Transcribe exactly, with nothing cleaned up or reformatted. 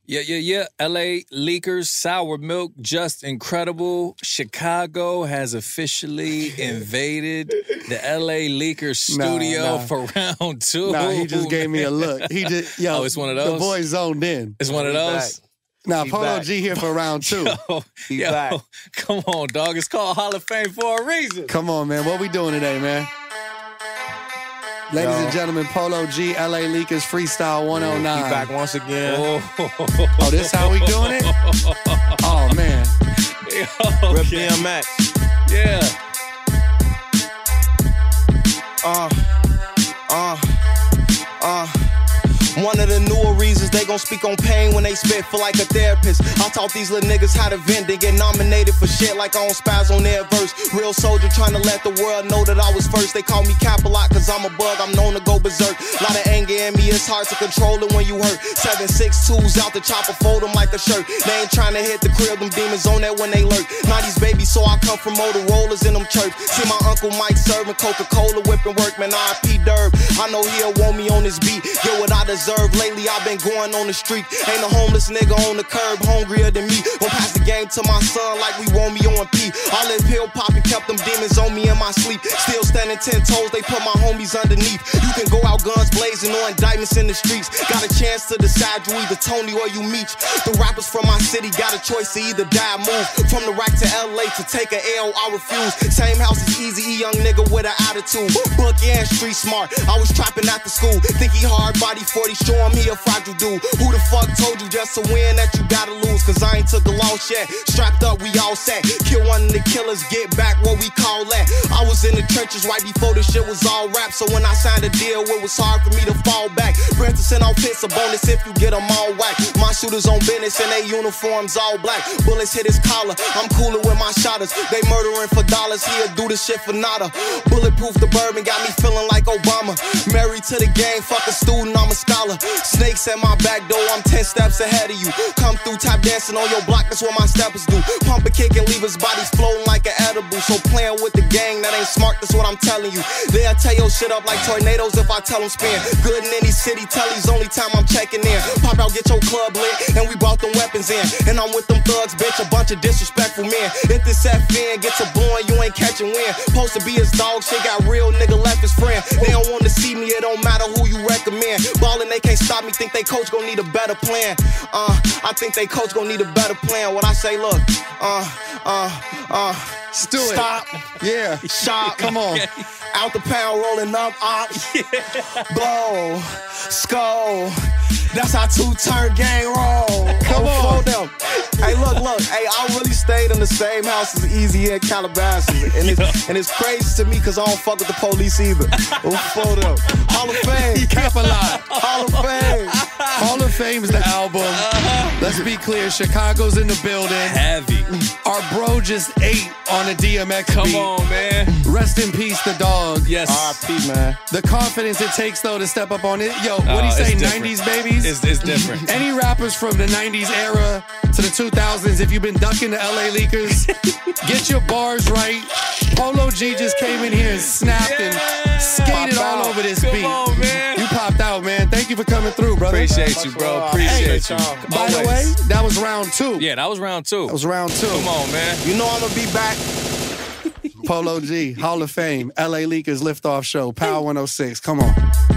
Yeah, yeah, yeah. L A Leakers, Sour Milk, just incredible. Chicago has officially invaded the L A Leakers studio nah, nah. for round two. Nah, he just gave me a look. He just, yo, oh, it's one of those? The boy zoned in. It's one of those? Now, He Polo back. G here for round two. Yo, He yo, back. come on, dog. It's called Hall of Fame for a reason. Come on, man. What we doing today, man? Ladies Yo. and gentlemen, Polo G, L A Leakers Freestyle one oh nine. He back once again. Oh, Oh, this how we doing it? Oh, man. Yo, Rip yeah. D M X. Yeah. Uh, uh, uh. One of the newer reasons they gon' speak on pain when they spit for like a therapist. I taught these little niggas how to vent. They get nominated for shit like I don't spaz on their verse. Real soldier trying to let the world know that I was first. They call me Cap a lot cause I'm a bug. I'm known to go berserk. Lot of anger in me, it's hard to control it when you hurt. Seven, six, twos out the chopper, fold them like a shirt. They ain't trying to hit the crib, them demons on that when they lurk. nineties baby, so I come from Motorola's in them chirps. See my Uncle Mike serving Coca-Cola, whipping workman, R I P Derb. I know he'll want me on this beat. Get what I deserve. Lately I've been going on the street. Ain't a homeless nigga on the curb hungrier than me. Won't pass the game to my son like we want me on P. All this pill popping kept them demons on me in my sleep. Still standing ten toes, they put my homies underneath. You can go out guns blazing or indictments in the streets. Got a chance to decide you either Tony or you Meech. The rappers from my city got a choice to either die or move. From the rack to L A to take a L, I refuse. Same house as Easy E, young nigga with an attitude. Book and street smart, I was trapping after school. Think he hard body forty, show him he a fragile dude. Who the fuck told you just to win that you gotta lose? Cause I ain't took a loss yet. Strapped up, we all set. Kill one of the killers, get back what we call that. I was in the trenches right before the shit was all rap. So when I signed a deal, it was hard for me to fall back. Brenton outfits a bonus if you get them all whack. My shooters on business and they uniforms all black. Bullets hit his collar, I'm cooler with my shotters. They murdering for dollars, he'll do the shit for nada. Bulletproof the bourbon got me feeling like Obama. Married to the game, fuck a student, I'm a scholar. Snakes at my back door, I'm ten steps ahead of you. Come through tap dancing on your block, that's what my steppers do. Pump a kick and leave his bodies floating like an edible. So playing with the gang, that ain't smart, that's what I'm telling you. They'll tear your shit up like tornadoes if I tell them spin. Good in any city, telly's only time I'm checking in. Pop out, get your club lit, and we brought them weapons in. And I'm with them thugs, bitch, a bunch of disrespectful men. If this F N gets a blowing, you ain't catching wind. Supposed to be his dog, shit got real, nigga left his friend. They don't want to see me, it don't matter who you recommend. Ballin', they can't stop me, think they coach gon' need a better plan. Uh, I think they coach gon' need a better plan. What I say, look, uh, uh, uh, Let's do it. stop, Yeah. shot, Come on. out the pound, rolling up, up, blow, skull. That's how two-turn gang roll. Come on. them. Hey, look, look. Hey, I really stayed in the same house as Easy and Calabasas. And it's, and it's crazy to me because I don't fuck with the police either. For them. Hall of Fame. Cap a lot. Hall of Fame. Hall of Fame is the album. Let's be clear, Chicago's in the building. Heavy. Our bro just ate on a D M X Come beat. on, man. Rest in peace, the dog. Yes. R I P, man. The confidence it takes, though, to step up on it. Yo, what do Oh, you say, it's different. nineties babies? It's, it's different. Any rappers from the nineties era to the two thousands, if you've been ducking the L A Leakers, get your bars right. Polo G just came in here and snapped and skated Pop all out. over this Come beat. on, man. You popped out, man. Thank you for coming through, brother. Appreciate you, bro. Appreciate you. By the way, Always. that was round two. Yeah, that was round two. That was round two. Come on, man. You know I'm going to be back. Polo G, Hall of Fame, L A Leakers Liftoff Show, Power one oh six. Come on.